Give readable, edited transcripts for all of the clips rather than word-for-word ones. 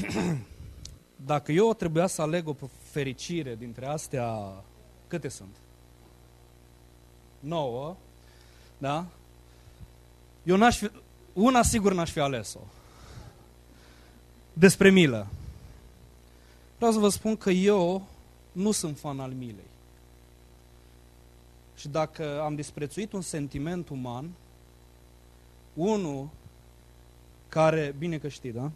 Dacă eu trebuia să aleg o fericire dintre astea, câte sunt? 9, da? Eu una sigur n-aș fi ales-o. Despre milă. Vreau să vă spun că eu nu sunt fan al milei. Și dacă am disprețuit un sentiment uman, unul care, bine că știi, da?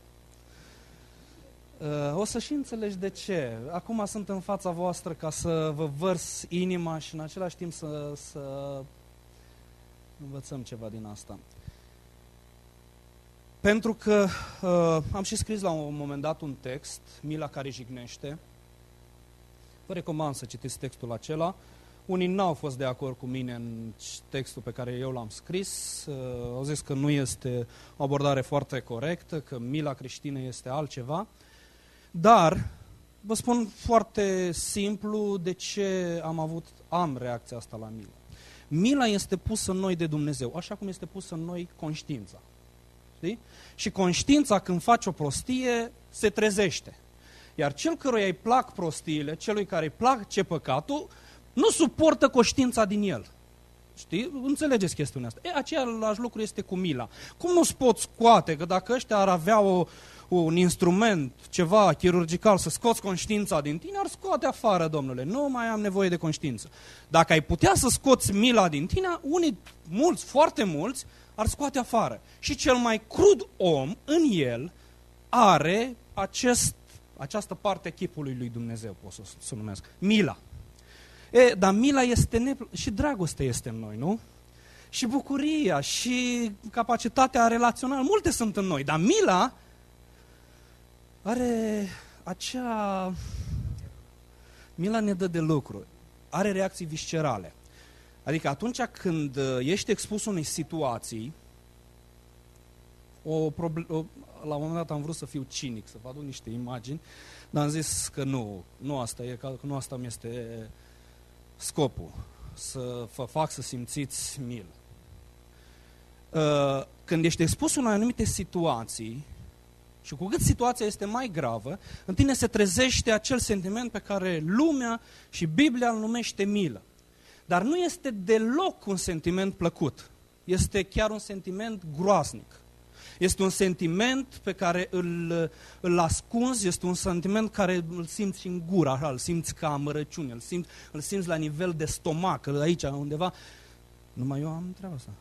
O să și înțelegi de ce. Acum sunt în fața voastră ca să vă vărs inima și în același timp să învățăm ceva din asta. Pentru că am și scris la un moment dat un text, Mila care jignește. Vă recomand să citiți textul acela. Unii n-au fost de acord cu mine în textul pe care eu l-am scris. Au zis că nu este o abordare foarte corectă, că mila creștină este altceva. Dar vă spun foarte simplu de ce am reacția asta la milă. Mila este pusă în noi de Dumnezeu, așa cum este pusă în noi conștiința. Știi? Și conștiința, când face o prostie, se trezește. Iar cel căruia îi plac prostiile, celui care îi place păcatul, nu suportă conștiința din el. Știi? Înțelegeți chestiunea asta. Același lucru este cu mila. Cum nu-ți poți scoate, că dacă ăștia ar avea un instrument, ceva chirurgical, să scoți conștiința din tine, ar scoate afară, domnule. Nu mai am nevoie de conștiință. Dacă ai putea să scoți mila din tine, mulți, foarte mulți, ar scoate afară. Și cel mai crud om, în el, are această parte a chipului lui Dumnezeu, pot să o numesc. Mila. Dar mila este și dragostea este în noi, nu? Și bucuria, și capacitatea relațională, multe sunt în noi. Dar mila are mila ne dă de lucru, are reacții viscerale. Adică atunci când ești expus unei situații, la un moment dat am vrut să fiu cinic, să vă aduc niște imagini, dar am zis că nu asta e, că nu asta mi este scopul, să vă fac să simțiți milă. Când ești expus unei anumite situații, și cu cât situația este mai gravă, în tine se trezește acel sentiment pe care lumea și Biblia îl numește milă. Dar nu este deloc un sentiment plăcut. Este chiar un sentiment groaznic. Este un sentiment pe care îl ascunzi, este un sentiment care îl simți și în gură, așa, îl simți ca amărăciune, îl simți la nivel de stomac, aici undeva. Numai eu am treaba asta.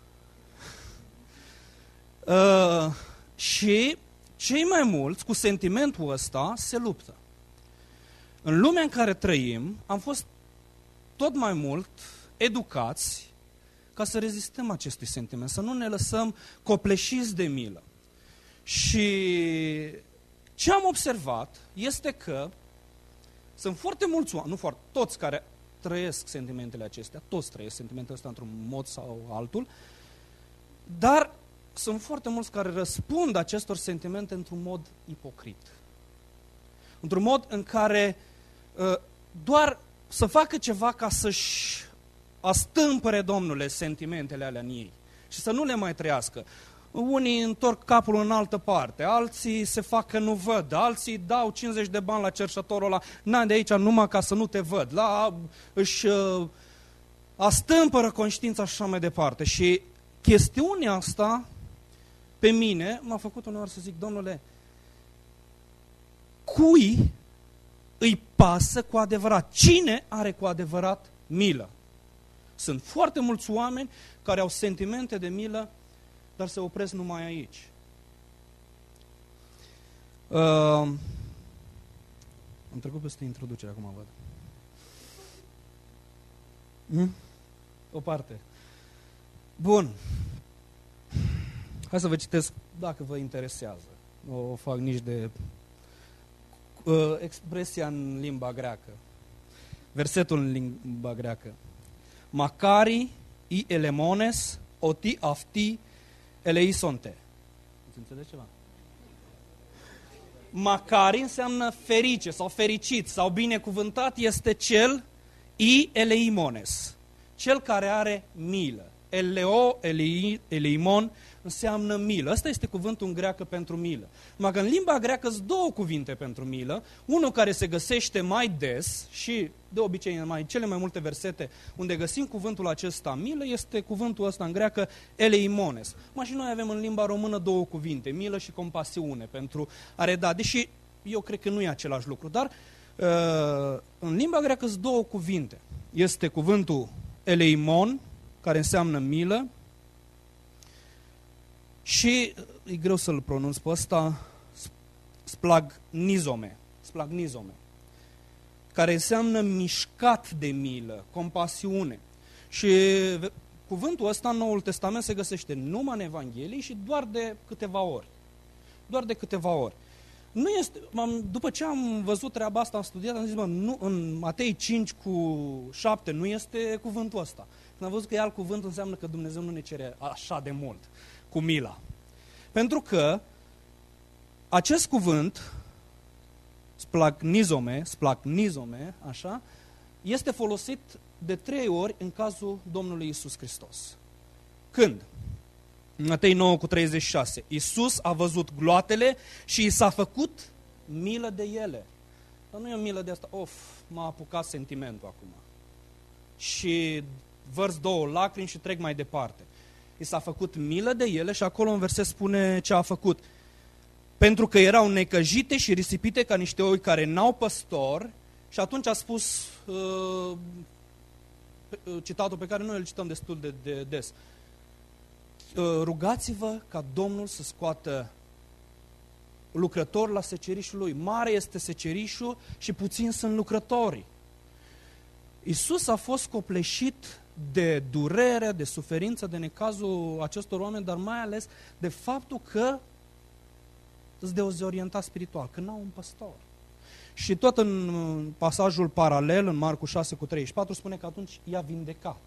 Și cei mai mulți cu sentimentul ăsta se luptă. În lumea în care trăim, am fost tot mai mult educați ca să rezistăm acestui sentiment, să nu ne lăsăm copleșiți de milă. Și ce am observat este că sunt foarte mulți oameni, toți care trăiesc sentimentele acestea, toți trăiesc sentimentele astea într-un mod sau altul, dar sunt foarte mulți care răspund acestor sentimente într-un mod ipocrit. Într-un mod în care doar să facă ceva ca să-și astâmpăre, Domnule, sentimentele alea în ei și să nu le mai trăiască. Unii întorc capul în altă parte, alții se fac că nu văd, alții dau 50 de bani la cerșătorul ăla, n-ai de aici numai ca să nu te văd, își astâmpără conștiința și așa mai departe. Și chestiunea asta pe mine m-a făcut uneori să zic, Domnule, cui îi pasă cu adevărat? Cine are cu adevărat milă? Sunt foarte mulți oameni care au sentimente de milă, dar se opresc numai aici. Am trecut peste introducere, acum văd. O parte. Bun. Hai să vă citesc, dacă vă interesează. Nu o fac nici de expresia în limba greacă. Versetul în limba greacă. Macari i elemones oti afti eleisonte. Îți înțelegi ceva? Macari înseamnă ferice sau fericit sau binecuvântat este cel i eleimones. Cel care are milă. eleimon, înseamnă milă. Ăsta este cuvântul în greacă pentru milă. Numai că în limba greacă sunt două cuvinte pentru milă, unul care se găsește mai des și de obicei în cele mai multe versete unde găsim cuvântul acesta milă, este cuvântul ăsta în greacă eleimones. Și noi avem în limba română două cuvinte, milă și compasiune, pentru a reda, deși eu cred că nu e același lucru, dar în limba greacă sunt două cuvinte. Este cuvântul eleimon, care înseamnă milă, și, e greu să-l pronunț pe ăsta, splagnizome, care înseamnă mișcat de milă, compasiune. Și cuvântul ăsta în Noul Testament se găsește numai în Evanghelii și doar de câteva ori. Nu este, după ce am văzut treaba asta, am studiat, am zis, nu, în Matei 5:7 nu este cuvântul ăsta. Când am văzut că e alt cuvânt, înseamnă că Dumnezeu nu ne cere așa de mult cu mila. Pentru că acest cuvânt, splagnizome, așa, este folosit de 3 ori în cazul Domnului Iisus Hristos. Când? Matei 9:36. Iisus a văzut gloatele și i s-a făcut milă de ele. Dar nu e o milă de asta, m-a apucat sentimentul acum. Și vărs 2 lacrimi și trec mai departe. I s-a făcut milă de ele și acolo în verset spune ce a făcut. Pentru că erau necăjite și risipite ca niște oi care n-au păstor, și atunci a spus citatul pe care noi îl cităm destul de des. Rugați-vă ca Domnul să scoată lucrători la secerișul lui. Mare este secerișul și puțin sunt lucrătorii. Iisus a fost copleșit de durere, de suferință, de necazul acestor oameni, dar mai ales de faptul că sunt dezorientat spiritual, că n-au un păstor. Și tot în pasajul paralel, în Marcu 6:34, spune că atunci i-a vindecat.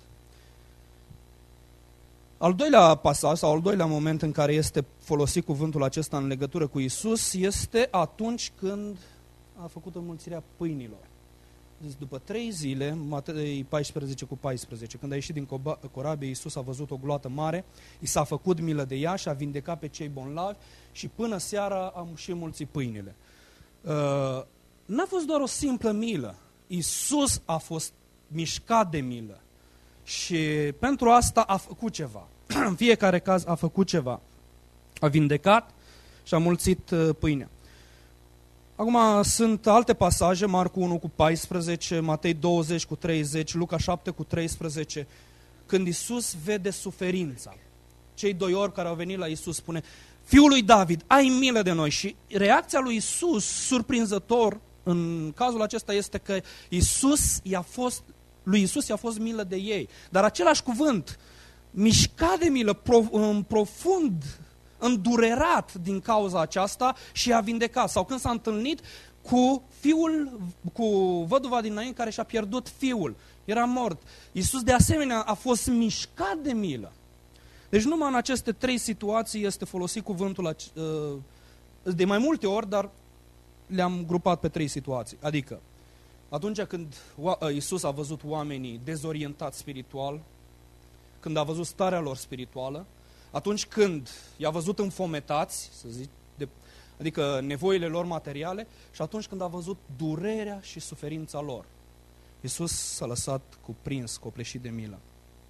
Al doilea pasaj, sau al doilea moment în care este folosit cuvântul acesta în legătură cu Iisus, este atunci când a făcut înmulțirea pâinilor. Deci, după 3 zile, Matei 14:14, când a ieșit din corabie, Iisus a văzut o gloată mare, i s-a făcut milă de ea și a vindecat pe cei bolnavi și până seara a și înmulțit pâinile. N-a fost doar o simplă milă. Iisus a fost mișcat de milă. Și pentru asta a făcut ceva. În fiecare caz a făcut ceva. A vindecat și a mulțit pâinea. Acum sunt alte pasaje, Marcu 1:14, Matei 20:30, Luca 7:13, când Iisus vede suferința. Cei 2 orbi care au venit la Iisus spune, Fiul lui David, ai milă de noi. Și reacția lui Iisus, surprinzător, în cazul acesta este că lui Iisus i-a fost milă de ei. Dar același cuvânt, mișcat de milă, profund îndurerat din cauza aceasta și a vindecat. Sau când s-a întâlnit cu văduva din Nain care și-a pierdut fiul, era mort. Iisus de asemenea a fost mișcat de milă. Deci numai în aceste 3 situații este folosit cuvântul de mai multe ori, dar le-am grupat pe 3 situații. Adică atunci când Iisus a văzut oamenii dezorientați spiritual, când a văzut starea lor spirituală, atunci când i-a văzut înfometați, să zic, adică nevoile lor materiale, și atunci când a văzut durerea și suferința lor. Iisus s-a lăsat cuprins, copleșit de milă.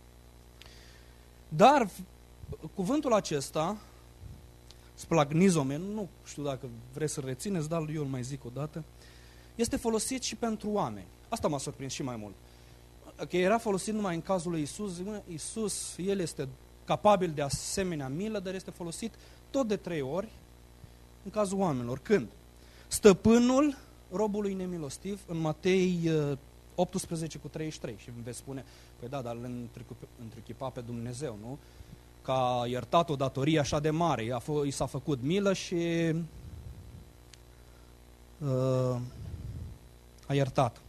Dar cuvântul acesta, splagnizome, nu știu dacă vreți să rețineți, dar eu îl mai zic o dată, este folosit și pentru oameni. Asta m-a surprins și mai mult. Că era folosit numai în cazul lui Iisus, Iisus, El este capabil de asemenea milă, dar este folosit tot de 3 ori în cazul oamenilor. Când? Stăpânul robului nemilostiv, în Matei 18:33, și îmi veți spune, păi da, dar îl întrechipa pe Dumnezeu, nu? Că a iertat o datorie așa de mare, i s-a făcut milă și a iertat.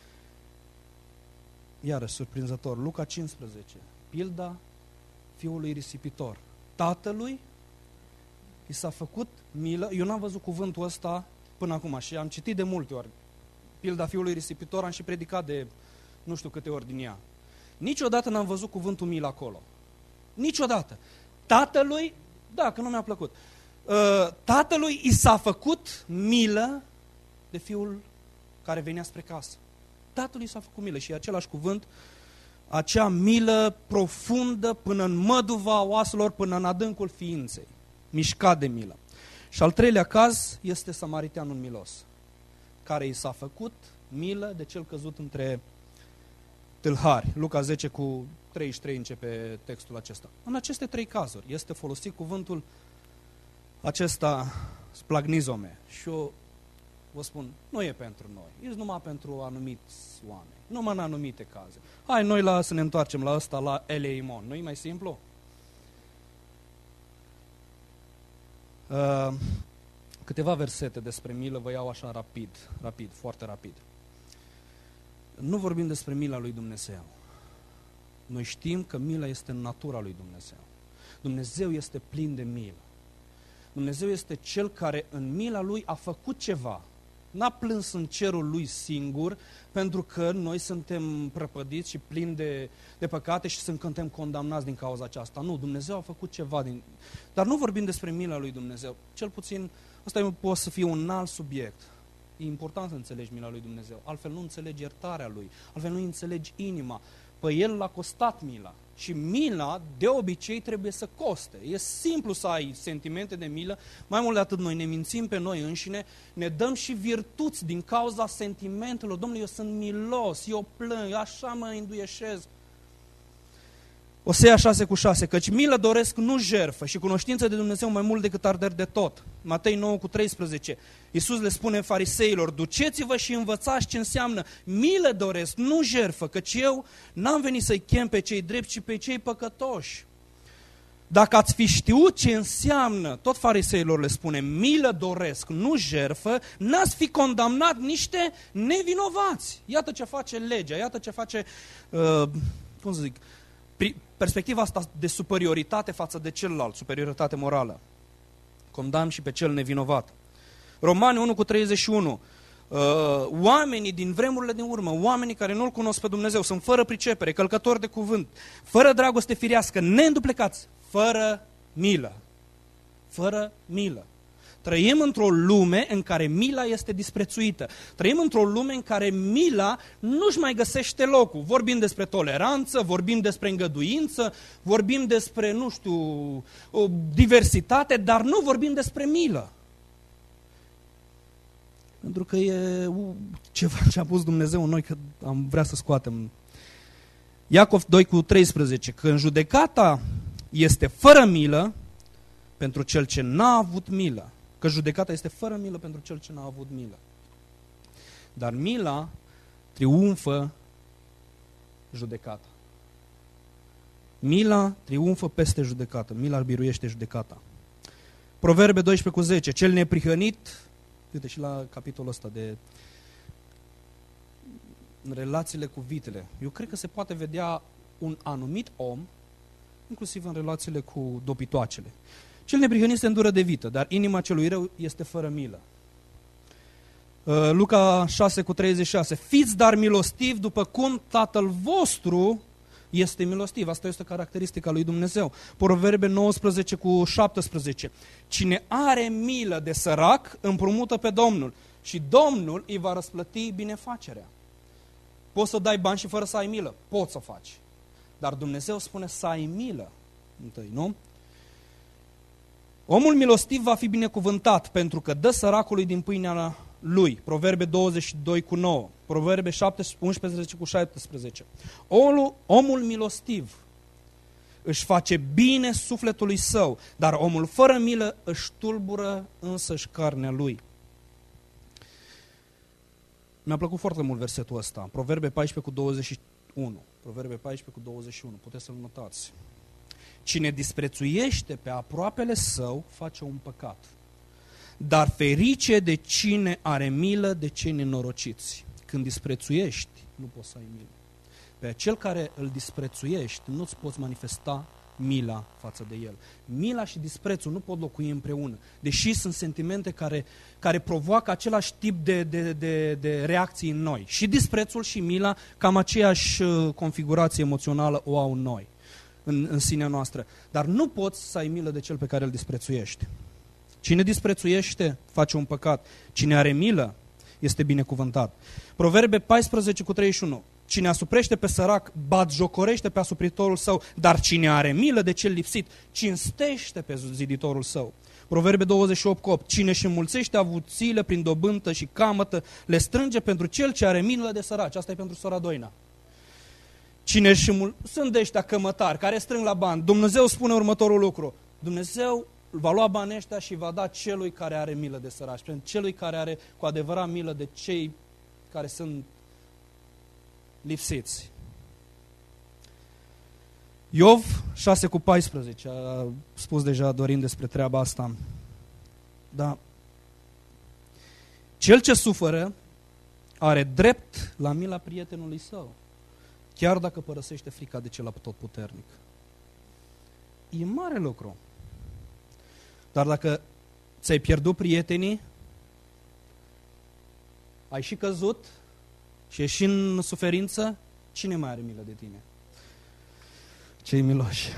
Iarăși, surprinzător, Luca 15, pilda fiului risipitor. Tatălui i s-a făcut milă, eu n-am văzut cuvântul ăsta până acum și am citit de multe ori. Pilda fiului risipitor, am și predicat de nu știu câte ori din ea. Niciodată n-am văzut cuvântul milă acolo. Niciodată. Tatălui, da, că nu mi-a plăcut. Tatălui i s-a făcut milă de fiul care venea spre casă. Tatălui s-a făcut milă și e același cuvânt, acea milă profundă până în măduva oaselor, până în adâncul ființei. Mișcat de milă. Și al treilea caz este samariteanul milos, care i s-a făcut milă de cel căzut între tâlhari. Luca 10 cu 33 începe textul acesta. În aceste trei cazuri este folosit cuvântul acesta splagnizome. Și eu vă spun, nu e pentru noi, e numai pentru anumiți oameni, numai în anumite caze. Hai noi să ne întoarcem la ăsta, la Eleimon. Nu-i mai simplu? Câteva versete despre milă vă iau așa rapid, foarte rapid. Nu vorbim despre mila lui Dumnezeu. Noi știm că mila este în natura lui Dumnezeu. Dumnezeu este plin de milă. Dumnezeu este Cel care în mila Lui a făcut ceva. N-a plâns în cerul Lui singur, pentru că noi suntem prăpădiți și plini de păcate și suntem condamnați din cauza aceasta. Nu, Dumnezeu a făcut ceva. Dar nu vorbim despre mila lui Dumnezeu. Cel puțin, ăsta poate să fie un alt subiect. E important să înțelegi mila lui Dumnezeu. Altfel nu înțelegi iertarea Lui. Altfel nu înțelegi inima. Păi El l-a costat mila. Și mila, de obicei, trebuie să coste. E simplu să ai sentimente de milă. Mai mult de atât, noi ne mințim pe noi înșine, ne dăm și virtuți din cauza sentimentelor. Domnule, eu sunt milos, eu plâng, așa mă înduieșez. Osea 6:6, căci milă doresc, nu jertfă, și cunoștință de Dumnezeu mai mult decât arderi de tot. Matei 9:13, Iisus le spune fariseilor, duceți-vă și învățați ce înseamnă milă doresc, nu jertfă, căci eu n-am venit să-i chem pe cei drepți, ci pe cei păcătoși. Dacă ați fi știut ce înseamnă, tot fariseilor le spune, milă doresc, nu jertfă, n-ați fi condamnat niște nevinovați. Iată ce face legea, iată ce face, cum să zic, perspectiva asta de superioritate față de celălalt, superioritate morală. Condamn și pe cel nevinovat. Romani 1:31. Oamenii din vremurile din urmă, oamenii care nu-L cunosc pe Dumnezeu, sunt fără pricepere, călcători de cuvânt, fără dragoste firească, neînduplecați, fără milă. Fără milă. Trăim într-o lume în care mila este disprețuită. Trăim într-o lume în care mila nu-și mai găsește locul. Vorbim despre toleranță, vorbim despre îngăduință, vorbim despre, nu știu, o diversitate, dar nu vorbim despre milă. Pentru că e ceva ce a pus Dumnezeu în noi, că am vrea să scoatem. Iacov 2:13, că în judecata este fără milă pentru cel ce n-a avut milă. Că judecata este fără milă pentru cel ce n-a avut milă. Dar mila triumfă judecata. Mila triumfă peste judecată. Mila biruiește judecata. Proverbe 12:10. Cel neprihănit, uite și la capitolul ăsta de relațiile cu vitele. Eu cred că se poate vedea un anumit om, inclusiv în relațiile cu dobitoacele. Cel neprihănit se îndură de vită, dar inima celui rău este fără milă. Luca 6:36. Fiți dar milostivi după cum Tatăl vostru este milostiv. Asta este o caracteristică a lui Dumnezeu. Proverbe 19:17. Cine are milă de sărac, împrumută pe Domnul și Domnul îi va răsplăti binefacerea. Poți să dai bani și fără să ai milă? Poți să faci. Dar Dumnezeu spune să ai milă întâi, nu? Omul milostiv va fi binecuvântat pentru că dă săracului din pâinea lui. Proverbe 22:9. Proverbe 11:17. Omul milostiv își face bine sufletului său, dar omul fără milă își tulbură însăși carnea lui. Mi-a plăcut foarte mult versetul ăsta. Proverbe 14:21. Proverbe 14:21. Puteți să-l notați. Cine disprețuiește pe aproapele său face un păcat, dar ferice de cine are milă de cei nenorociți. Când disprețuiești, nu poți să ai milă. Pe cel care îl disprețuiești, nu-ți poți manifesta mila față de el. Mila și disprețul nu pot locui împreună, deși sunt sentimente care provoacă același tip de reacții în noi. Și disprețul și mila, cam aceeași configurație emoțională o au în noi. în sinea noastră. Dar nu poți să ai milă de cel pe care îl disprețuiești. Cine disprețuiește, face un păcat. Cine are milă, este binecuvântat. Proverbe 14:31. Cine asuprește pe sărac, batjocorește pe asupritorul său, dar cine are milă de cel lipsit, cinstește pe ziditorul său. Proverbe 28:8. Cine își înmulțește avuțiile prin dobândă și camătă, le strânge pentru cel ce are milă de săraci. Asta e pentru sora Doina. Cine sunt de ăștia cămătari care strâng la bani. Dumnezeu spune următorul lucru. Dumnezeu va lua banii ăștia și va da celui care are milă de săraci. Pentru celui care are cu adevărat milă de cei care sunt lipsiți. Iov 6:14. A spus deja Dorin despre treaba asta. Da. Cel ce suferă are drept la mila prietenului său, chiar dacă părăsește frica de cel atotputernic. E mare lucru. Dar dacă ți-ai pierdut prietenii, ai și căzut și ești în suferință, cine mai are milă de tine? Cei miloși.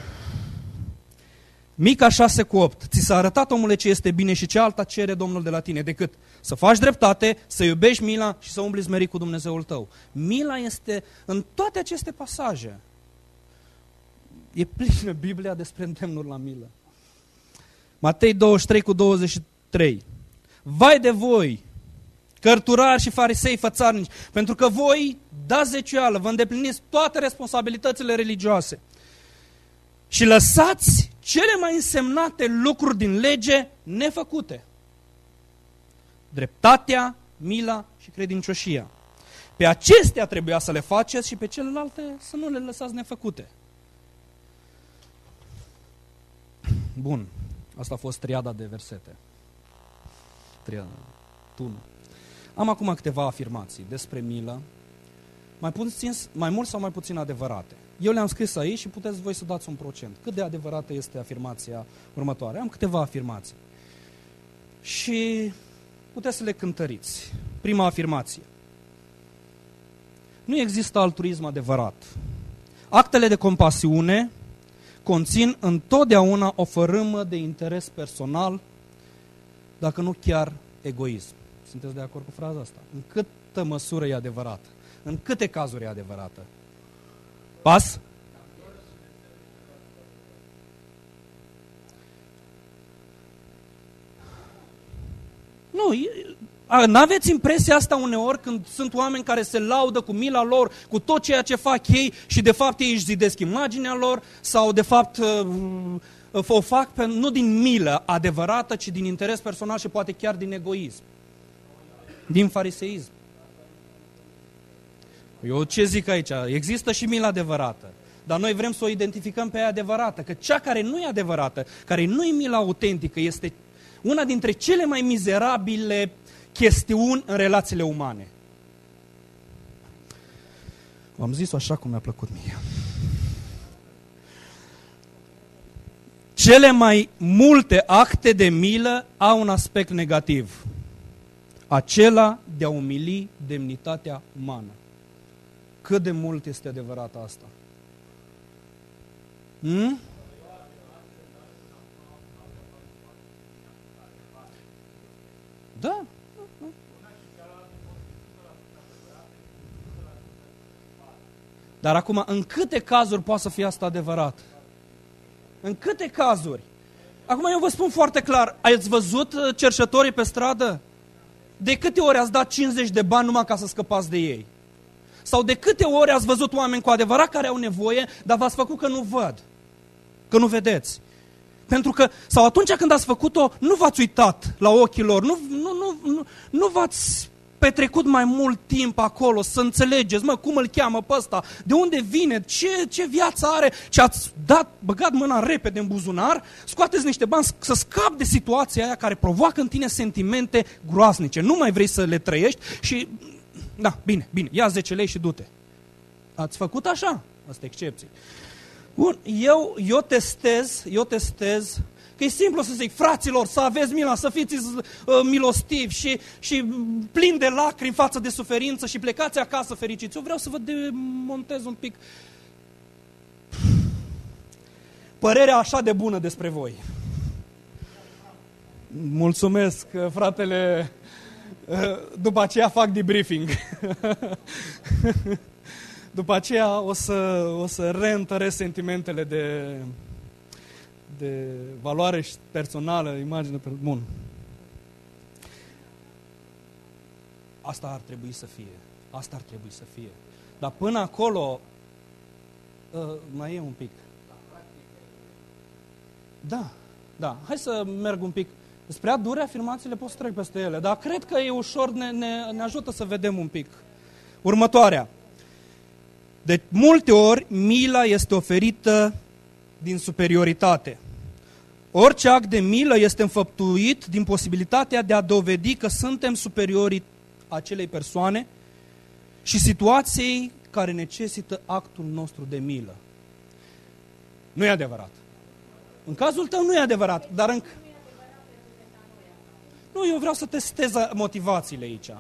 Mica 6:8. Ți s-a arătat, omule, ce este bine și ce alta cere Domnul de la tine, decât să faci dreptate, să iubești mila și să umbli smerit cu Dumnezeul tău. Mila este în toate aceste pasaje. E plină Biblia despre îndemnuri la milă. Matei 23:23. Vai de voi, cărturari și farisei fățarnici, pentru că voi dați zeciuială, vă îndepliniți toate responsabilitățile religioase și lăsați cele mai însemnate lucruri din lege nefăcute. Dreptatea, mila și credincioșia. Pe acestea trebuia să le faceți și pe celelalte să nu le lăsați nefăcute. Bun, asta a fost triada de versete. Triada, tunul. Am acum câteva afirmații despre milă, mai mult sau mai puțin adevărate. Eu le-am scris aici și puteți voi să dați un procent. Cât de adevărată este afirmația următoare? Am câteva afirmații. Și puteți să le cântăriți. Prima afirmație. Nu există altruism adevărat. Actele de compasiune conțin întotdeauna o fărâmă de interes personal, dacă nu chiar egoism. Sunteți de acord cu fraza asta? În câtă măsură e adevărată? În câte cazuri e adevărată? Pas? Nu, n-aveți impresia asta uneori când sunt oameni care se laudă cu mila lor, cu tot ceea ce fac ei și de fapt ei își zidesc imaginea lor sau de fapt o fac nu din milă adevărată, ci din interes personal și poate chiar din egoism, din fariseism. Eu ce zic aici? Există și mila adevărată, dar noi vrem să o identificăm pe aia adevărată, că cea care nu e adevărată, care nu e mila autentică, este una dintre cele mai mizerabile chestiuni în relațiile umane. V-am zis-o așa cum mi-a plăcut mie. Cele mai multe acte de milă au un aspect negativ. Acela de a umili demnitatea umană. Cât de mult este adevărat asta? Da. Dar acum, în câte cazuri poate să fie asta adevărat? În câte cazuri? Acum eu vă spun foarte clar, ați văzut cerșătorii pe stradă? De câte ori ați dat 50 de bani numai ca să scăpați de ei? Sau de câte ori ați văzut oameni cu adevărat care au nevoie, dar v-ați făcut că nu văd, că nu vedeți? Pentru că, sau atunci când ați făcut-o, nu v-ați uitat la ochii lor, nu v-ați petrecut mai mult timp acolo să înțelegeți, cum îl cheamă pe ăsta, de unde vine, ce viață are, și ați băgat mâna repede în buzunar, scoateți niște bani să scapi de situația aia care provoacă în tine sentimente groaznice. Nu mai vrei să le trăiești și, da, bine, ia 10 lei și du-te. Ați făcut așa? Asta e excepție. Bun, eu testez că e simplu să zic, fraților, să aveți mila, să fiți milostivi și plini de lacrimi față de suferință și plecați acasă fericiți. Eu vreau să vă demontez un pic. părerea așa de bună despre voi. Mulțumesc, fratele. După aceea fac debriefing. După aceea o să reîntăresc sentimentele de valoare personală, imagine. Bun. Asta ar trebui să fie. Asta ar trebui să fie. Dar până acolo mai e un pic. Da. Hai să merg un pic. Sunt prea dure afirmațiile, pot să trec peste ele, dar cred că e ușor, ne ajută să vedem un pic. Următoarea. De multe ori, mila este oferită din superioritate. Orice act de milă este înfăptuit din posibilitatea de a dovedi că suntem superiori acelei persoane și situației care necesită actul nostru de milă. Nu e adevărat. În cazul tău nu e adevărat, dar nu, eu vreau să testez motivațiile aici.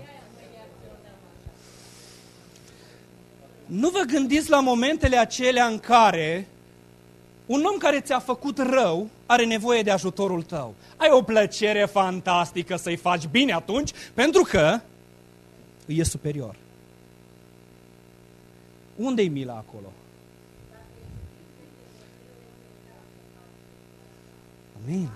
Nu vă gândiți la momentele acelea în care un om care ți-a făcut rău are nevoie de ajutorul tău. Ai o plăcere fantastică să-i faci bine atunci, pentru că îi e superior. Unde-i mila acolo? Amin.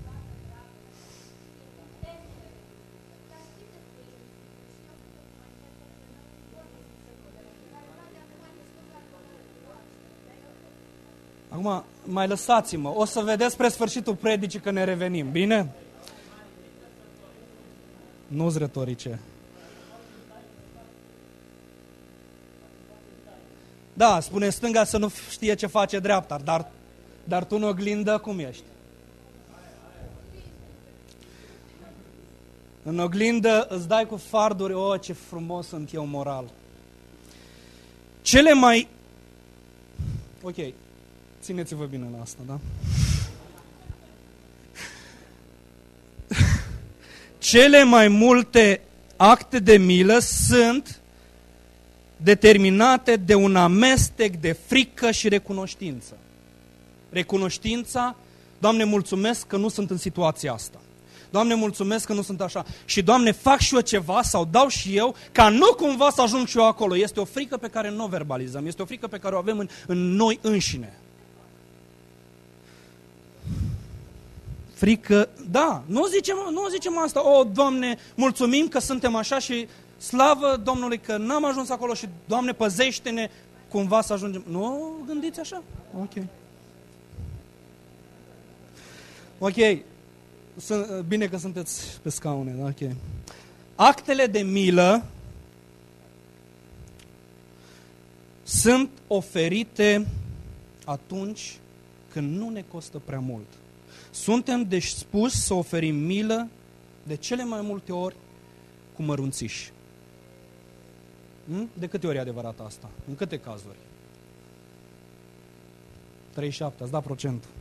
Acum, mai lăsați-mă. O să vedeți spre sfârșitul predicii că ne revenim. Bine? Nu-s retorice. Da, spune stânga să nu știe ce face dreapta, dar tu în oglindă cum ești? În oglindă îți dai cu farduri, ce frumos sunt eu moral. Cele mai... Ok, țineți-vă bine la asta, da? Cele mai multe acte de milă sunt determinate de un amestec de frică și recunoștință. Recunoștința, Doamne, mulțumesc că nu sunt în situația asta. Doamne, mulțumesc că nu sunt așa. Și, Doamne, fac și eu ceva sau dau și eu ca nu cumva să ajung și eu acolo. Este o frică pe care nu o verbalizăm. Este o frică pe care o avem în noi înșine. Frică, da, nu zicem asta. Doamne, mulțumim că suntem așa și slavă Domnului că n-am ajuns acolo și, Doamne, păzește-ne cumva să ajungem. Nu gândiți așa? Ok. Bine că sunteți pe scaune, da? Ok. Actele de milă sunt oferite atunci când nu ne costă prea mult. Suntem dispuși să oferim milă de cele mai multe ori cu mărunțiși. De câte ori e adevărat asta? În câte cazuri? 37, ați dat procentul.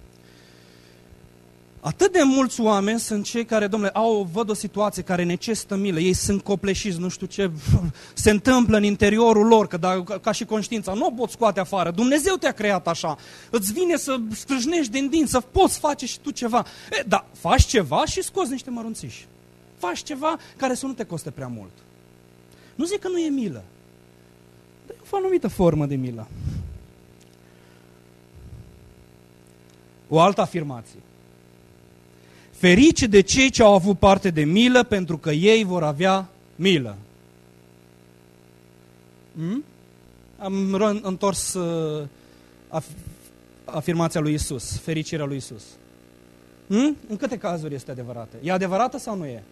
Atât de mulți oameni sunt cei care, domnule, văd o situație care necesită milă, ei sunt copleșiți, nu știu ce se întâmplă în interiorul lor, ca și conștiința, nu o poți scoate afară, Dumnezeu te-a creat așa, îți vine să strâșnești din dinți, să poți face și tu ceva. Dar faci ceva și scoți niște mărunțiși. Faci ceva care să nu te coste prea mult. Nu zic că nu e milă, dar e o anumită formă de milă. O altă afirmație. Ferice de cei ce au avut parte de milă, pentru că ei vor avea milă. Am întors afirmația lui Isus, fericirea lui Isus. În câte cazuri este adevărată? E adevărată sau nu e?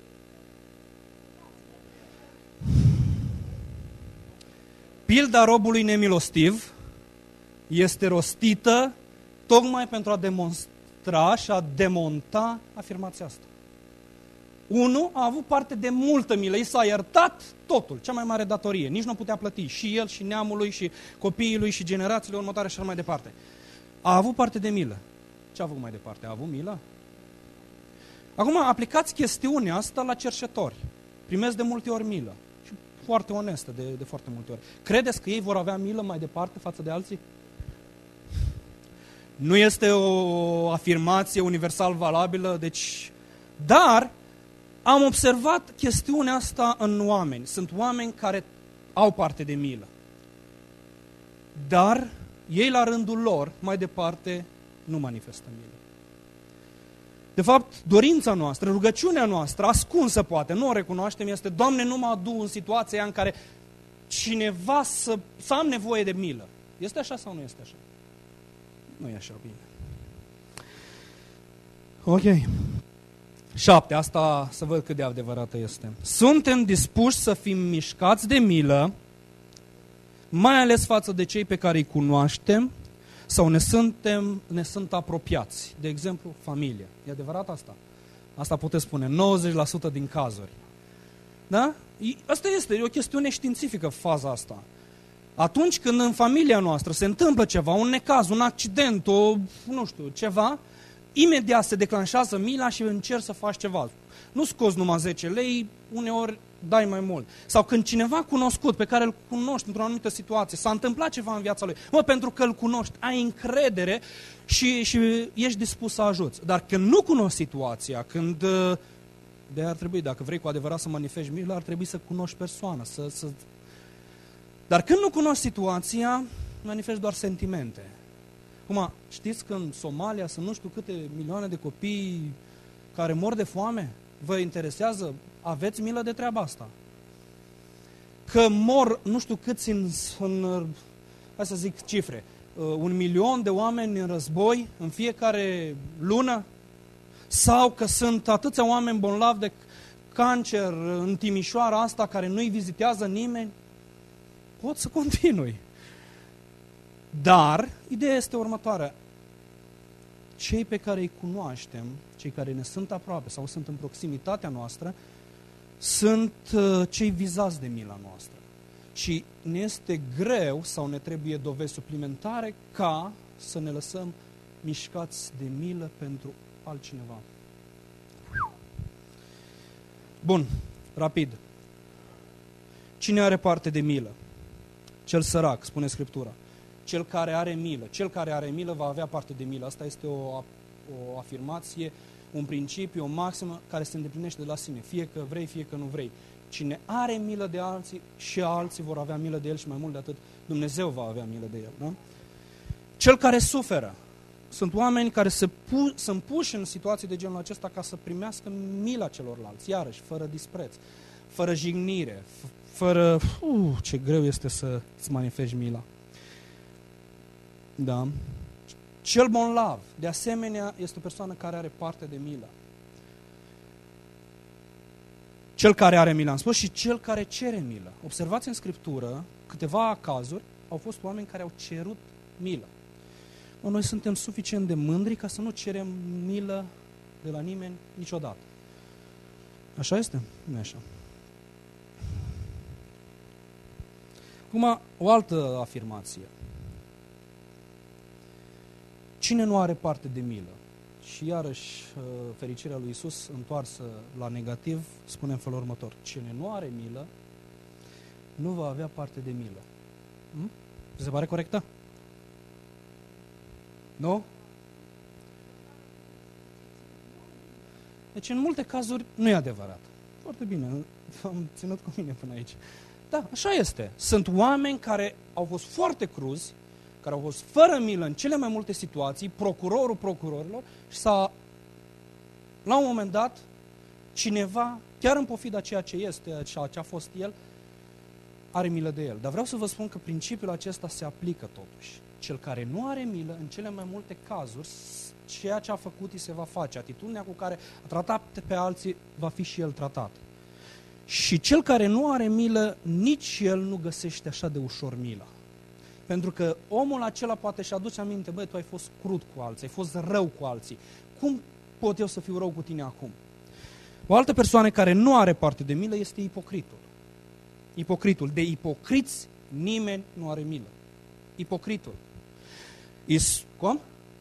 Pilda robului nemilostiv este rostită tocmai pentru a demonstra și a demonta afirmația asta. Unul a avut parte de multă milă, i s-a iertat totul, cea mai mare datorie, nici nu putea plăti, și el, și neamul lui, și copiii lui, și generațiile următoare și așa mai departe. A avut parte de milă. Ce a avut mai departe? A avut milă? Acum aplicați chestiunea asta la cerșetori. Primesc de multe ori milă. Și foarte onestă de foarte multe ori. Credeți că ei vor avea milă mai departe față de alții? Nu este o afirmație universal valabilă, dar am observat chestiunea asta în oameni. Sunt oameni care au parte de milă. Dar ei la rândul lor, mai departe, nu manifestă milă. De fapt, dorința noastră, rugăciunea noastră, ascunsă poate, nu o recunoaștem, este: Doamne, nu mă adu în situația în care cineva să am nevoie de milă. Este așa sau nu este așa? Nu e așa bine. Ok. 7. Asta să văd cât de adevărată este. Suntem dispuși să fim mișcați de milă, mai ales față de cei pe care îi cunoaștem sau ne sunt apropiați. De exemplu, familia. E adevărat asta? Asta puteți spune, 90% din cazuri. Da? Asta este o chestiune științifică, faza asta. Atunci când în familia noastră se întâmplă ceva, un necaz, un accident, ceva, imediat se declanșează mila și încerci să faci ceva. Nu scoți numai 10 lei, uneori dai mai mult. Sau când cineva cunoscut, pe care îl cunoști într-o anumită situație, s-a întâmplat ceva în viața lui, pentru că îl cunoști, ai încredere și ești dispus să ajuți. Dar când nu cunoști situația, când ar trebui, dacă vrei cu adevărat să manifesti milă, ar trebui să cunoști persoana. Dar când nu cunoști situația, manifesti doar sentimente. Acum, știți că în Somalia sunt nu știu câte milioane de copii care mor de foame? Vă interesează? Aveți milă de treaba asta? Că mor nu știu câți hai să zic cifre, 1 milion de oameni în război în fiecare lună? Sau că sunt atâția oameni bolnavi de cancer în Timișoara asta care nu-i vizitează nimeni? Pot să continui. Dar ideea este următoarea. Cei pe care îi cunoaștem, cei care ne sunt aproape sau sunt în proximitatea noastră, sunt cei vizați de mila noastră. Și ne este greu sau ne trebuie dovezi suplimentare ca să ne lăsăm mișcați de milă pentru altcineva. Bun, rapid. Cine are parte de milă? Cel sărac, spune Scriptura. Cel care are milă va avea parte de milă. Asta este o afirmație, un principiu, o maximă care se îndeplinește de la sine. Fie că vrei, fie că nu vrei. Cine are milă de alții și alții vor avea milă de el și mai mult de atât, Dumnezeu va avea milă de el. Da? Cel care suferă. Sunt oameni care sunt puși în situații de genul acesta ca să primească mila celorlalți, iarăși, fără dispreț, fără jignire, fără... ce greu este să-ți manifesti mila. Da. Cel bolnav, de asemenea, este o persoană care are parte de milă. Cel care are milă, am spus, și cel care cere milă. Observați în Scriptură, câteva cazuri au fost oameni care au cerut milă. Noi suntem suficient de mândri ca să nu cerem milă de la nimeni niciodată. Așa este? Nu e așa. Acum, o altă afirmație. Cine nu are parte de milă? Și iarăși, fericirea lui Iisus, întoarsă la negativ, spune în felul următor. Cine nu are milă, nu va avea parte de milă. Se pare corectă? Nu? Deci, în multe cazuri, nu e adevărat. Foarte bine, am ținut cu mine până aici. Da, așa este. Sunt oameni care au fost foarte cruzi, care au fost fără milă în cele mai multe situații, procurorul procurorilor, și la un moment dat, cineva, chiar în pofida ceea ce este, ceea ce a fost el, are milă de el. Dar vreau să vă spun că principiul acesta se aplică totuși. Cel care nu are milă, în cele mai multe cazuri, ceea ce a făcut îi se va face. Atitudinea cu care a tratat pe alții va fi și el tratat. Și cel care nu are milă, nici el nu găsește așa de ușor milă. Pentru că omul acela poate și aduce aminte, tu ai fost crud cu alții, ai fost rău cu alții. Cum pot eu să fiu rău cu tine acum? O altă persoană care nu are parte de milă este ipocritul. Ipocritul. De ipocriți nimeni nu are milă. Ipocritul. Cum?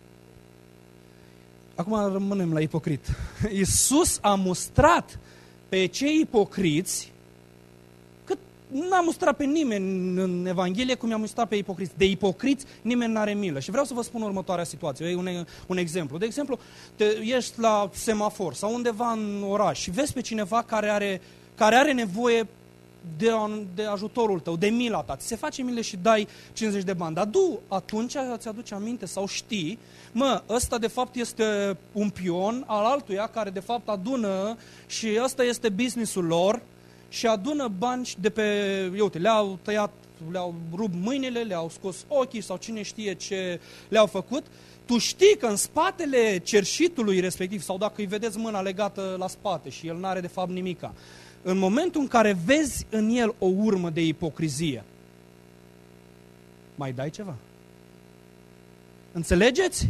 Acum rămânem la ipocrit. Iisus a mustrat pe cei ipocriți n-am mustrat pe nimeni în Evanghelie cum i-am mustrat pe ipocriți. De ipocriți nimeni n-are milă. Și vreau să vă spun următoarea situație, un exemplu. De exemplu, ești la semafor sau undeva în oraș și vezi pe cineva care are nevoie de ajutorul tău, de mila ta. Ți se face milă și dai 50 de bani. Dar atunci îți aduce aminte sau știi, ăsta de fapt este un pion al altuia care de fapt adună și ăsta este business-ul lor și adună bani de pe, uite, le-au tăiat, le-au rupt mâinile, le-au scos ochii sau cine știe ce le-au făcut. Tu știi că în spatele cerșitului respectiv, sau dacă îi vedeți mâna legată la spate și el n-are de fapt nimica, în momentul în care vezi în el o urmă de ipocrizie, mai dai ceva. Înțelegeți?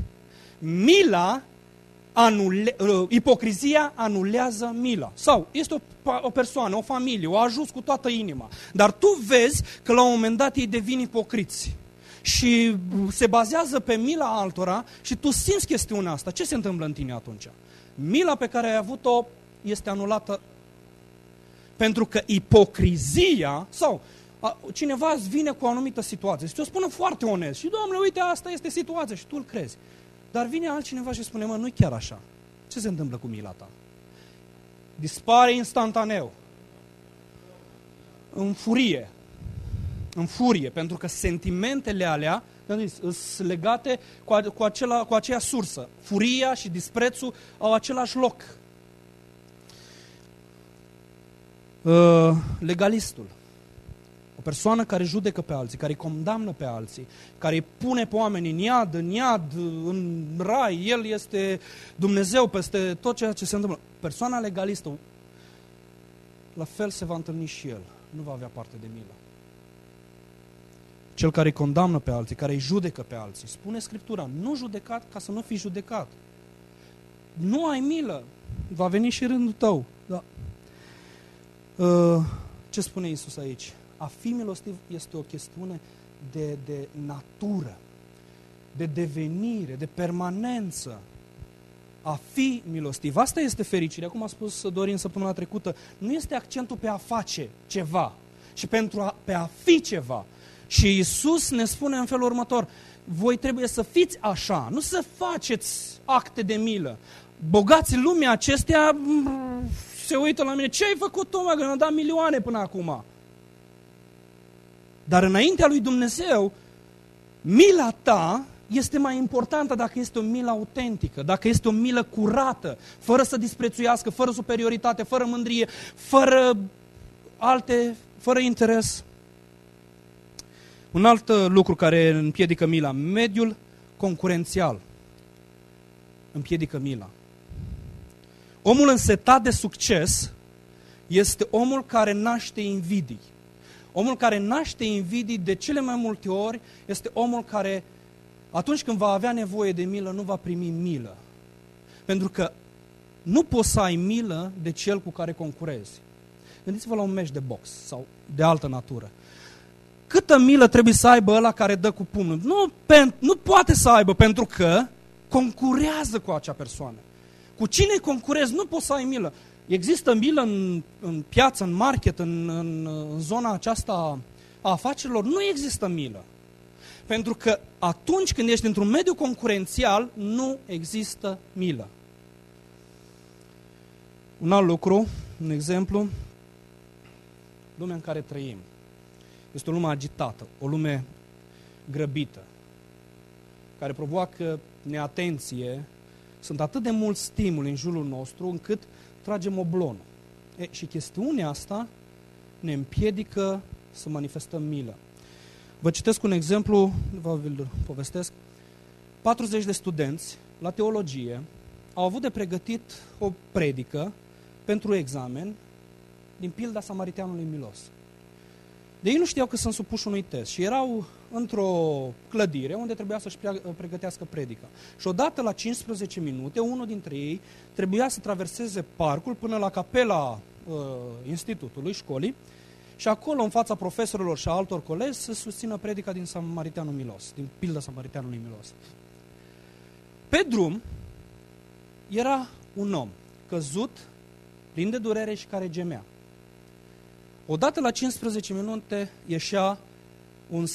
Ipocrizia anulează mila. Sau este o persoană, o familie, o ajuți cu toată inima, dar tu vezi că la un moment dat ei devin ipocriți și se bazează pe mila altora și tu simți chestiunea asta. Ce se întâmplă în tine atunci? Mila pe care ai avut-o este anulată. Pentru că ipocrizia, sau cineva îți vine cu o anumită situație și ți-o spune foarte onest și, Doamne, uite, asta este situația și tu îl crezi. Dar vine altcineva și spune, nu-i chiar așa. Ce se întâmplă cu mila ta? Dispare instantaneu. În furie, pentru că sentimentele alea sunt legate cu aceea sursă. Furia și disprețul au același loc. Legalistul. O persoană care judecă pe alții, care îi condamnă pe alții, care îi pune pe oameni în iad, în rai, el este Dumnezeu peste tot ceea ce se întâmplă. Persoana legalistă, la fel se va întâlni și el. Nu va avea parte de milă. Cel care îi condamnă pe alții, care îi judecă pe alții. Spune Scriptura, nu judecat ca să nu fii judecat. Nu ai milă, va veni și rândul tău. Da. Ce spune Iisus aici? A fi milostiv este o chestiune de natură, de devenire, de permanență. A fi milostiv. Asta este fericirea. Cum a spus Dorin săptămâna trecută, nu este accentul pe a face ceva, ci pe a fi ceva. Și Iisus ne spune în felul următor, voi trebuie să fiți așa, nu să faceți acte de milă. Bogații lumea acestea se uită la mine, ce ai făcut tu, că mi-am dat milioane până acum? Dar înaintea lui Dumnezeu, mila ta este mai importantă dacă este o milă autentică, dacă este o milă curată, fără să disprețuiască, fără superioritate, fără mândrie, fără interes. Un alt lucru care împiedică mila, mediul concurențial împiedică mila. Omul însetat de succes este omul care naște invidii. Omul care naște invidii de cele mai multe ori este omul care, atunci când va avea nevoie de milă, nu va primi milă. Pentru că nu poți să ai milă de cel cu care concurezi. Gândiți-vă la un meci de box sau de altă natură. Câtă milă trebuie să aibă ăla care dă cu pumnul? Nu poate să aibă pentru că concurează cu acea persoană. Cu cine concurezi nu poți să ai milă. Există milă în piață, în market, în zona aceasta a afacerilor? Nu există milă. Pentru că atunci când ești într-un mediu concurențial, nu există milă. Un alt lucru, un exemplu, lumea în care trăim. Este o lume agitată, o lume grăbită, care provoacă neatenție. Sunt atât de mulți stimuli în jurul nostru încât tragem oblonul. Și chestiunea asta ne împiedică să manifestăm milă. Vă citesc un exemplu, vi-l povestesc. 40 de studenți la teologie au avut de pregătit o predică pentru examen din pilda Samariteanului milos. De ei nu știau că sunt supuși unui test și erau într-o clădire unde trebuia să-și pregătească predica. Și odată la 15 minute, unul dintre ei trebuia să traverseze parcul până la capela institutului, școlii, și acolo, în fața profesorilor și a altor colegi, să susțină predica din Samariteanul milos, din pilda Samariteanului milos. Pe drum era un om căzut, plin de durere și care gemea. Odată la 15 minute ieșea un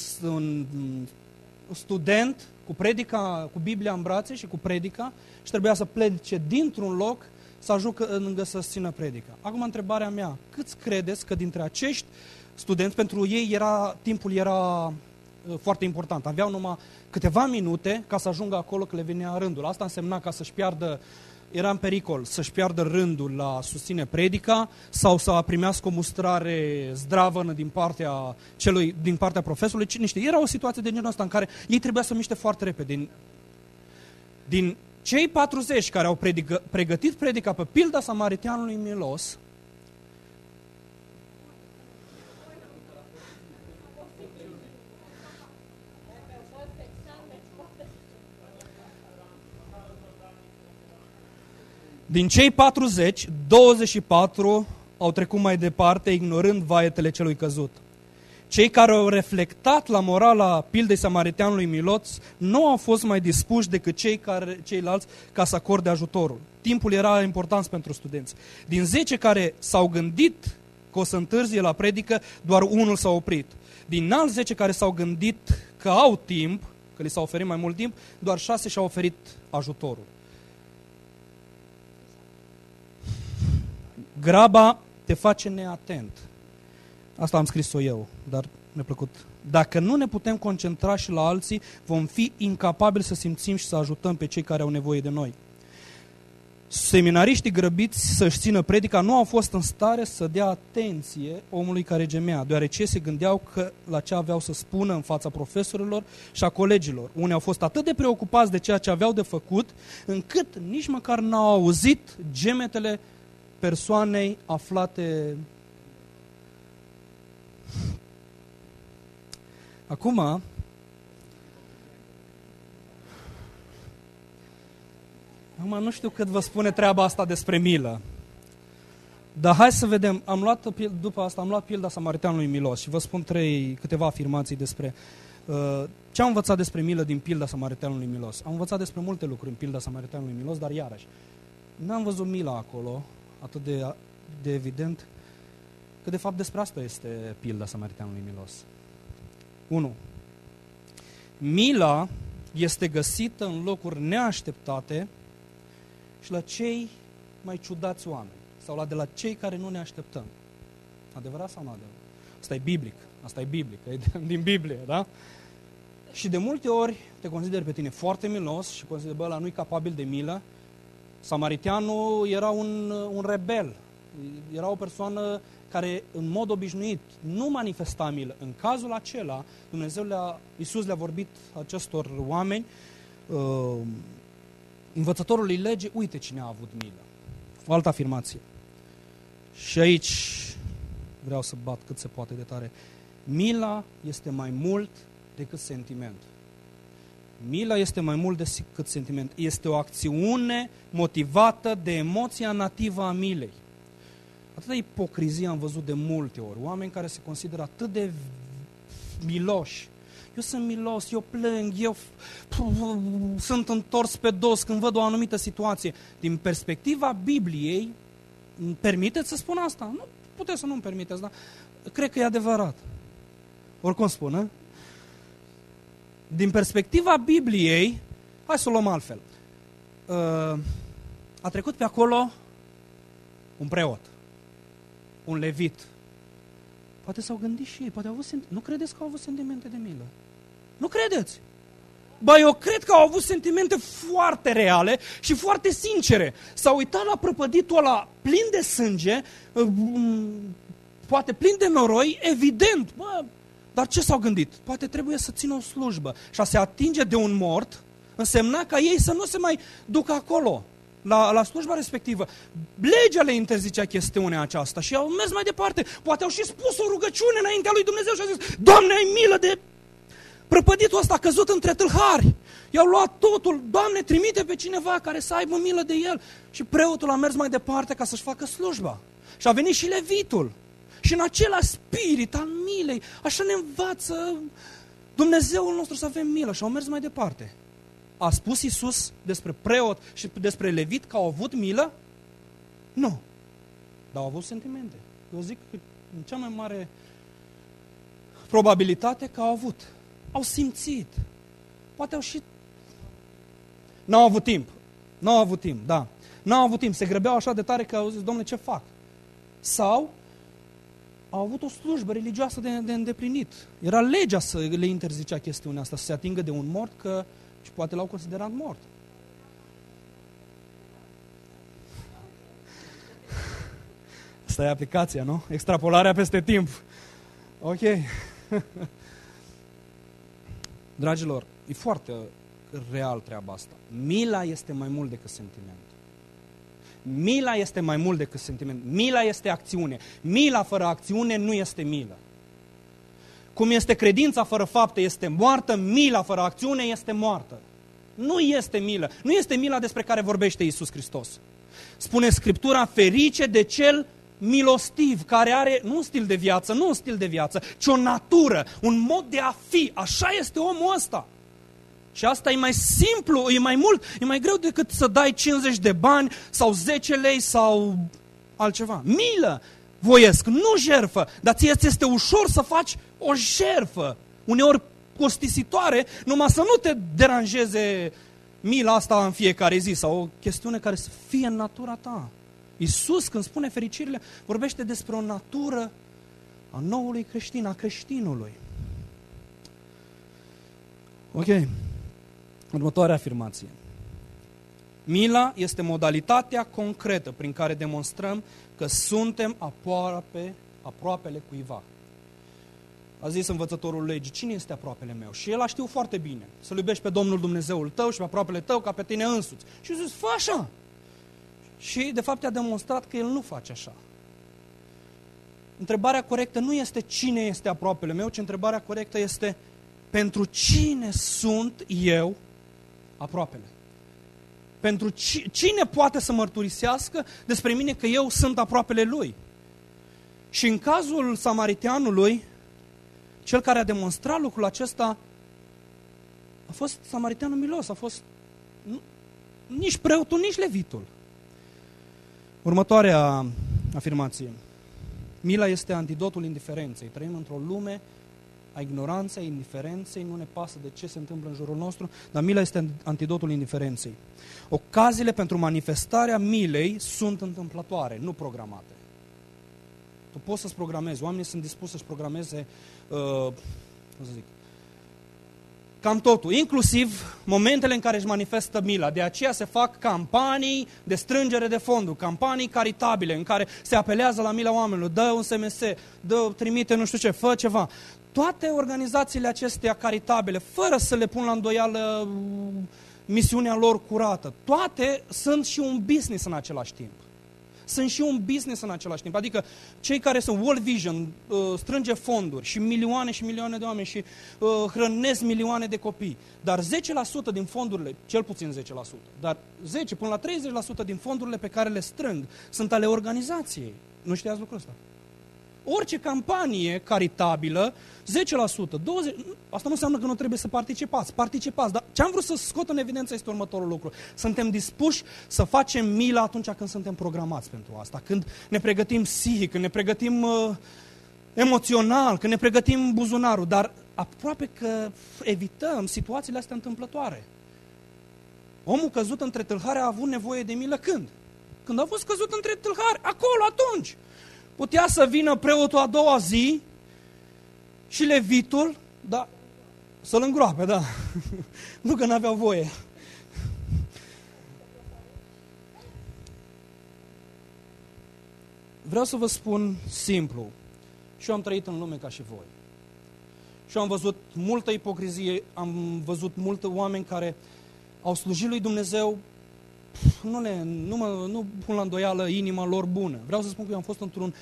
student cu Biblia în brațe și cu predica și trebuia să plece dintr-un loc să ajungă să țină predica. Acum întrebarea mea, câți credeți că dintre acești studenți, pentru ei timpul era foarte important, aveau numai câteva minute ca să ajungă acolo că le venea rândul. Asta însemna ca să-și piardă, era în pericol, să-și piardă rândul la susține predica sau să primească o mustrare zdravănă din partea profesorului. Cine știe, era o situație de genul ăsta în care ei trebuia să miște foarte repede. Din cei 40 care au pregătit predica pe pilda Samariteanului milos, din cei 40, 24 au trecut mai departe, ignorând vaetele celui căzut. Cei care au reflectat la morala pildei Samariteanului milos nu au fost mai dispuși decât ceilalți ca să acorde ajutorul. Timpul era important pentru studenți. Din 10 care s-au gândit că o să întârzie la predică, doar unul s-a oprit. Din alți 10 care s-au gândit că au timp, că li s-a oferit mai mult timp, doar 6 și-au oferit ajutorul. Graba te face neatent. Asta am scris-o eu, dar mi-a plăcut. Dacă nu ne putem concentra și la alții, vom fi incapabili să simțim și să ajutăm pe cei care au nevoie de noi. Seminariștii grăbiți să-și țină predica nu au fost în stare să dea atenție omului care gemea, deoarece se gândeau că la ce aveau să spună în fața profesorilor și a colegilor. Unii au fost atât de preocupați de ceea ce aveau de făcut, încât nici măcar n-au auzit gemetele persoanei aflate. Acum, nu știu cât vă spune treaba asta despre milă. Dar hai să vedem. După asta am luat pilda Samariteanului milos și vă spun câteva afirmații despre ce am învățat despre milă din pilda Samariteanului milos. Am învățat despre multe lucruri în pilda Samariteanului milos, dar iarăși, n-am văzut mila acolo atât de evident că de fapt despre asta este pilda Samariteanului milos. 1. Mila este găsită în locuri neașteptate și la cei mai ciudați oameni sau de la cei care nu ne așteptăm. Adevărat sau nu adevărat? Asta e biblic, e din Biblie, da? Și de multe ori te consideri pe tine foarte milos și consideri, ăla nu-i capabil de milă. Samariteanul era un rebel, era o persoană care în mod obișnuit nu manifesta milă. În cazul acela, Iisus le-a vorbit acestor oameni, învățătorului legii, uite cine a avut milă. O altă afirmație. Și aici vreau să bat cât se poate de tare. Mila este mai mult decât sentiment. Mila este mai mult decât sentiment. Este o acțiune motivată de emoția nativă a milei. Atâta ipocrizie am văzut de multe ori. Oameni care se consideră atât de miloși. Eu sunt milos, eu plâng, eu sunt întors pe dos când văd o anumită situație. Din perspectiva Bibliei, îmi permiteți să spun asta? Nu puteți să nu-mi permiteți, dar cred că e adevărat. Oricum spun, din perspectiva Bibliei, hai să o luăm altfel. A trecut pe acolo un preot, un levit. Poate s-au gândit și ei, poate au avut nu credeți că au avut sentimente de milă? Nu credeți? Ba, eu cred că au avut sentimente foarte reale și foarte sincere. S-au uitat la prăpăditul ăla plin de sânge, poate plin de noroi, evident, dar ce s-au gândit? Poate trebuie să țină o slujbă și a se atinge de un mort însemna ca ei să nu se mai ducă acolo, la slujba respectivă. Legea le interzicea chestiunea aceasta și au mers mai departe. Poate au și spus o rugăciune înaintea lui Dumnezeu și au zis, Doamne, ai milă de prăpăditul ăsta căzut între tâlhari. I-au luat totul, Doamne, trimite pe cineva care să aibă milă de el. Și preotul a mers mai departe ca să-și facă slujba. Și a venit și levitul. Și în același spirit al milei, așa ne învață Dumnezeul nostru să avem milă. Și au mers mai departe. A spus Iisus despre preot și despre levit că au avut milă? Nu. Dar au avut sentimente. Eu zic că în cea mai mare probabilitate că au avut. Au simțit. Poate au și... N-au avut timp. Da. N-au avut timp. Se grăbeau așa de tare că au zis, Dom'le, ce fac? Sau au avut o slujbă religioasă de îndeplinit. Era legea să le interzicea chestiunea asta, să se atingă de un mort, că și poate l-au considerat mort. Asta e aplicația, nu? Extrapolarea peste timp. Ok. Dragilor, e foarte real treaba asta. Mila este mai mult decât sentiment. Mila este mai mult decât sentiment. Mila este acțiune. Mila fără acțiune nu este milă. Cum este credința fără fapte este moartă, mila fără acțiune este moartă. Nu este milă. Nu este mila despre care vorbește Iisus Hristos. Spune Scriptura, ferice de cel milostiv, care are nu un stil de viață, ci o natură, un mod de a fi. Așa este omul ăsta. Și asta e mai simplu, e mai mult, e mai greu decât să dai 50 de bani sau 10 lei sau altceva. Milă voiesc, nu jertfă, dar ție ți este ușor să faci o jertfă, uneori costisitoare, numai să nu te deranjeze mila asta în fiecare zi sau o chestiune care să fie în natura ta. Iisus, când spune fericirile, vorbește despre o natură a noului creștin, a creștinului. Ok. Următoarea afirmație. Mila este modalitatea concretă prin care demonstrăm că suntem aproapele cuiva. A zis învățătorul legii, cine este aproapele meu? Și el a știut foarte bine. Să-L iubești pe Domnul Dumnezeul tău și pe aproapele tău ca pe tine însuți. Și a zis, fă așa. Și de fapt a demonstrat că el nu face așa. Întrebarea corectă nu este cine este aproapele meu, ci întrebarea corectă este pentru cine sunt eu aproapele. Pentru cine poate să mărturisească despre mine că eu sunt aproapele lui. Și în cazul samariteanului, cel care a demonstrat lucrul acesta a fost samariteanul milos, a fost nici preotul, nici levitul. Următoarea afirmație. Mila este antidotul indiferenței. Trăim într-o lume a ignoranței, indiferenței, nu ne pasă de ce se întâmplă în jurul nostru, dar mila este antidotul indiferenței. Ocaziile pentru manifestarea milei sunt întâmplătoare, nu programate. Tu poți să-ți programezi, oamenii sunt dispuși să-și programeze, cam totul, inclusiv momentele în care își manifestă mila. De aceea se fac campanii de strângere de fonduri, campanii caritabile în care se apelează la mila oamenilor, dă un SMS, trimite nu știu ce, fă ceva. Toate organizațiile acestea caritabile, fără să le pun la îndoială misiunea lor curată, toate sunt și un business în același timp. Sunt și un business în același timp. Adică cei care sunt World Vision strânge fonduri și milioane de oameni și hrănesc milioane de copii. Dar 10% din fondurile, cel puțin 10%, dar 10 până la 30% din fondurile pe care le strâng sunt ale organizației. Nu știați lucrul ăsta? Orice campanie caritabilă, 10%, 20%, asta nu înseamnă că nu trebuie să participați. Participați, dar ce am vrut să scot în evidență este următorul lucru. Suntem dispuși să facem milă atunci când suntem programați pentru asta, când ne pregătim psihic, când ne pregătim emoțional, când ne pregătim buzunarul, dar aproape că evităm situațiile astea întâmplătoare. Omul căzut între tâlhari a avut nevoie de milă când? Când a fost căzut între tâlhari, acolo, atunci. Putea să vină preotul a doua zi și levitul, da, să-l îngroape, da. Nu că n-aveau voie. Vreau să vă spun simplu. Și eu am trăit în lume ca și voi. Și eu am văzut multă ipocrizie, am văzut multe oameni care au slujit lui Dumnezeu, nu pun la îndoială inima lor bună. Vreau să spun că eu am fost într-un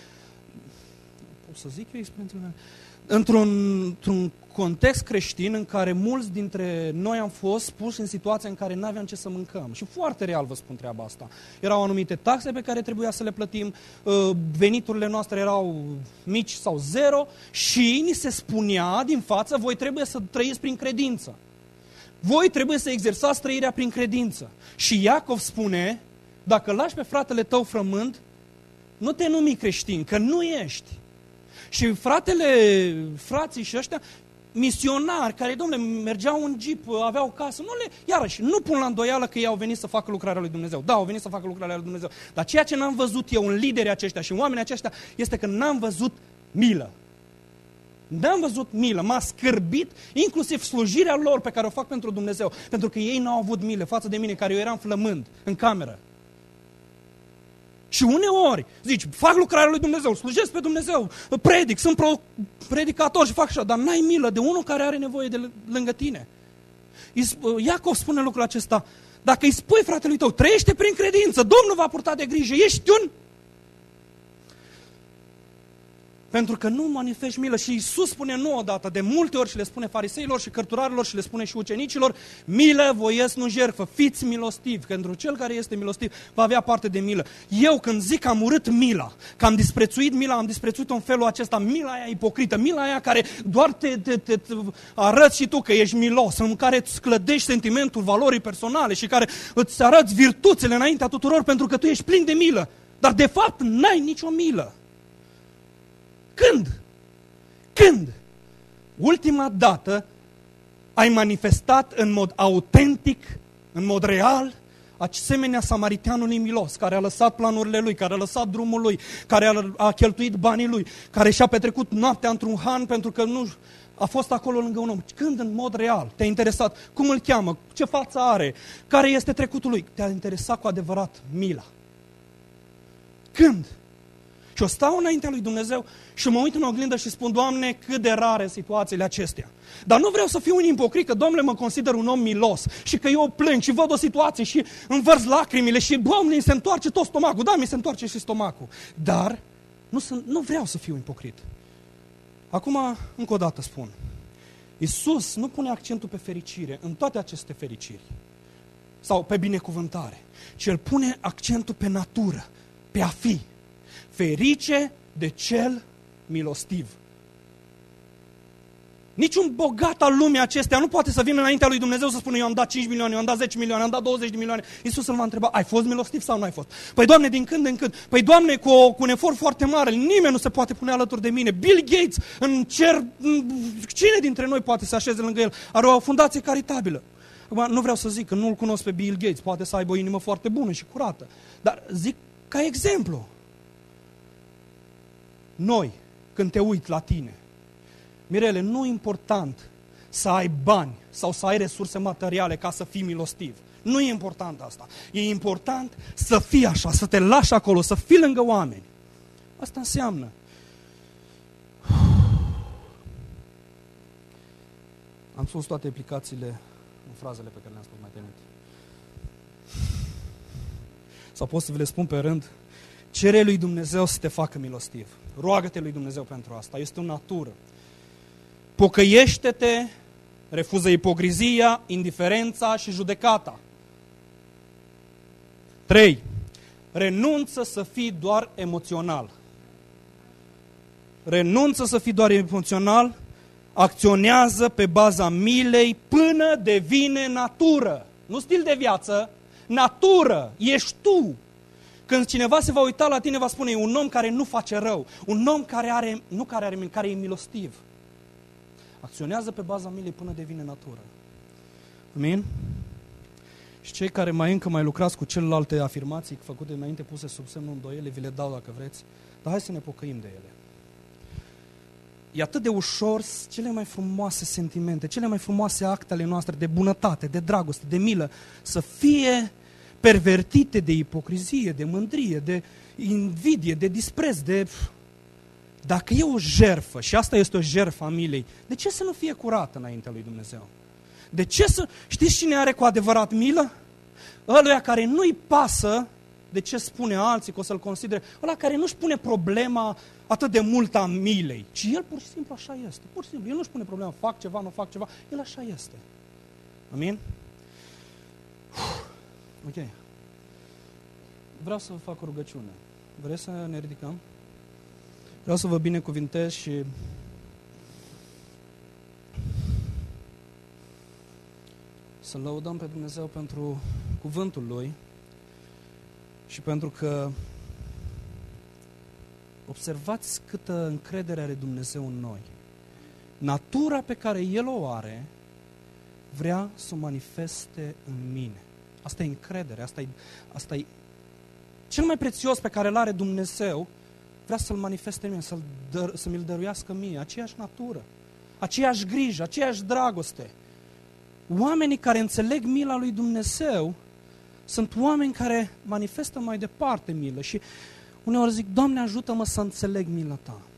într-un context creștin în care mulți dintre noi am fost puși în situația în care n-aveam ce să mâncăm. Și foarte real vă spun treaba asta. Erau anumite taxe pe care trebuia să le plătim, veniturile noastre erau mici sau zero și ni se spunea din față, voi trebuie să trăiți prin credință. Voi trebuie să exersați trăirea prin credință. Și Iacov spune, dacă lași pe fratele tău frământ, nu te numi creștin, că nu ești. Și frații și ăștia, misionari, care, domnule, mergeau în jeep, aveau casă, iarăși, nu pun la îndoială că ei au venit să facă lucrarea lui Dumnezeu. Da, au venit să facă lucrarea lui Dumnezeu. Dar ceea ce n-am văzut eu în liderii aceștia și în oamenii aceștia, este că n-am văzut milă. N-am văzut milă, m-a scârbit inclusiv slujirea lor pe care o fac pentru Dumnezeu, pentru că ei n-au avut milă față de mine, care eu eram flămând în cameră. Și uneori, zici, fac lucrarea lui Dumnezeu, slujesc pe Dumnezeu, predic, sunt predicator și fac așa, dar n-ai milă de unul care are nevoie de lângă tine. Iacov spune lucrul acesta, dacă îi spui fratelui tău, trăiește prin credință, Domnul va purta de grijă, ești un... Pentru că nu manifesti milă. Și Iisus spune nu odată, de multe ori și le spune fariseilor și cărturarilor și le spune și ucenicilor, milă voiesc nu jertfă, fiți milostivi, pentru cel care este milostiv va avea parte de milă. Eu când zic că am urât mila, că am disprețuit mila, am disprețuit-o în felul acesta, mila aia ipocrită, mila aia care doar te arăți și tu că ești milos, în care îți clădești sentimentul valorii personale și care îți arăți virtuțile înaintea tuturor pentru că tu ești plin de milă, dar de fapt n-ai nicio milă. Când? Ultima dată ai manifestat în mod autentic, în mod real, asemenea samariteanului milos, care a lăsat planurile lui, care a lăsat drumul lui, care a cheltuit banii lui, care și-a petrecut noaptea într-un han pentru că nu a fost acolo lângă un om. Când în mod real te-a interesat cum îl cheamă, ce față are, care este trecutul lui, te-a interesat cu adevărat mila. Când? Și o stau înaintea lui Dumnezeu și mă uit în oglindă și spun, Doamne, cât de rare situațiile acestea. Dar nu vreau să fiu un ipocrit, că, Doamne, mă consider un om milos și că eu plâng și văd o situație și învărs lacrimile și, Doamne, mi se întoarce tot stomacul. Da, mi se întoarce și stomacul. Dar nu vreau să fiu ipocrit. Acum, încă o dată spun, Iisus nu pune accentul pe fericire în toate aceste fericiri sau pe binecuvântare, ci El pune accentul pe natură, pe a fi. Ferice de cel milostiv. Niciun bogat al lumii acestea nu poate să vină înaintea lui Dumnezeu să spună, eu am dat 5 milioane, eu am dat 10 milioane, am dat 20 de milioane. Iisus îl va întreba, ai fost milostiv sau nu ai fost? Păi, Doamne, din când în când. Păi, Doamne, cu un efort foarte mare, nimeni nu se poate pune alături de mine. Bill Gates în cer, cine dintre noi poate să așeze lângă el? Are o fundație caritabilă. Nu vreau să zic că nu-l cunosc pe Bill Gates, poate să aibă o inimă foarte bună și curată. Dar zic ca exemplu. Noi, când te uiți la tine, Mirele, nu e important să ai bani sau să ai resurse materiale ca să fii milostiv. Nu e important asta. E important să fii așa, să te lași acolo, să fii lângă oameni. Asta înseamnă. Am spus toate aplicațiile în frazele pe care le-am spus mai devreme. Sau pot să vi le spun pe rând. Cere lui Dumnezeu să te facă milostiv. Roagă-te lui Dumnezeu pentru asta. Este o natură. Pocăiește-te, refuză ipocrizia, indiferența și judecata. 3. Renunță să fii doar emoțional. Renunță să fii doar emoțional, acționează pe baza milei până devine natură. Nu stil de viață, natură, ești tu. Când cineva se va uita la tine, va spune, e un om care nu face rău, un om care e milostiv. Acționează pe baza milei până devine natură. Amin? Și cei care încă mai lucrați cu celelalte afirmații făcute înainte, puse sub semnul îndoiele, vi le dau dacă vreți, dar hai să ne pocăim de ele. E atât de ușor cele mai frumoase sentimente, cele mai frumoase acte ale noastre de bunătate, de dragoste, de milă, să fie pervertite de ipocrizie, de mândrie, de invidie, de dispreț, de... Dacă e o jertfă, și asta este o jertfă a milei, de ce să nu fie curată înaintea lui Dumnezeu? De ce să... Știți cine are cu adevărat milă? Ăluia care nu-i pasă de ce spune alții, că o să-l considere, ăla care nu-și pune problema atât de mult a milei, ci el pur și simplu așa este. Pur și simplu, el nu-și pune problema, fac ceva, nu fac ceva, el așa este. Amin? Ok. Vreau să vă fac o rugăciune. Vreți să ne ridicăm? Vreau să vă binecuvintez și să lăudăm pe Dumnezeu pentru cuvântul Lui și pentru că observați câtă încredere are Dumnezeu în noi. Natura pe care El o are, vrea să o manifeste în mine. Asta e încredere, asta e cel mai prețios pe care îl are Dumnezeu, vrea să-l manifeste în mine, să mi-l dăruiască mie, aceeași natură, aceeași grijă, aceeași dragoste. Oamenii care înțeleg mila lui Dumnezeu sunt oameni care manifestă mai departe milă și uneori zic, Doamne, ajută-mă să înțeleg mila Ta.